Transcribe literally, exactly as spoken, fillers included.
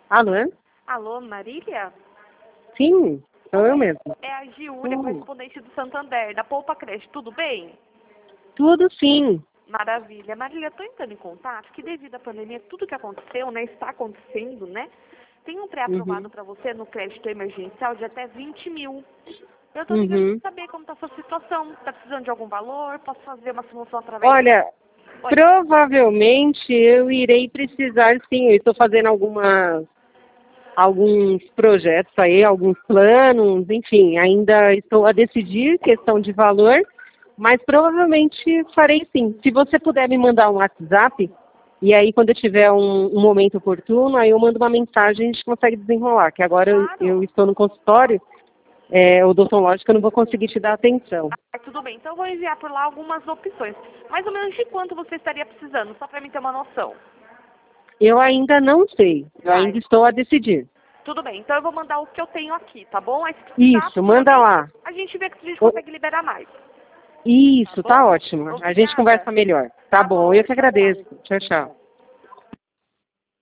Alô? Alô, Marília? Sim, sou eu mesmo. É a Giúlia, Hum. correspondente do Santander, da Poupa Creche. Tudo bem? Tudo sim. Maravilha. Marília, estou entrando em contato que devido à pandemia, tudo que aconteceu, né, está acontecendo, né? Tem um pré-aprovado Uhum. para você no crédito emergencial de até vinte mil. Eu estou ligando Uhum. para saber como está a sua situação. Está precisando de algum valor? Posso fazer uma simulação através... Olha, Oi. provavelmente eu irei precisar sim. Eu estou fazendo algumas, alguns projetos aí, alguns planos, enfim, ainda estou a decidir questão de valor, mas provavelmente farei sim. Se você puder me mandar um WhatsApp, e aí quando eu tiver um, um momento oportuno, aí eu mando uma mensagem e a gente consegue desenrolar, que agora eu, Claro. eu estou no consultório, é, odontológico, eu não vou conseguir te dar atenção. Ah, tudo bem. Então eu vou enviar por lá algumas opções. Mais ou menos de quanto você estaria precisando, só para mim ter uma noção. Eu ainda não sei, eu Tá, ainda estou a decidir. tudo bem. Então eu vou mandar o que eu tenho aqui, tá bom? Aí se precisar, Isso, manda futuramente, lá. a gente vê que a gente O- consegue liberar mais. Isso, Tá tá bom? ótimo. A gente Obrigada. conversa melhor. Tá Tá bom, bom. eu que Tchau, tchau. agradeço. Tchau, tchau.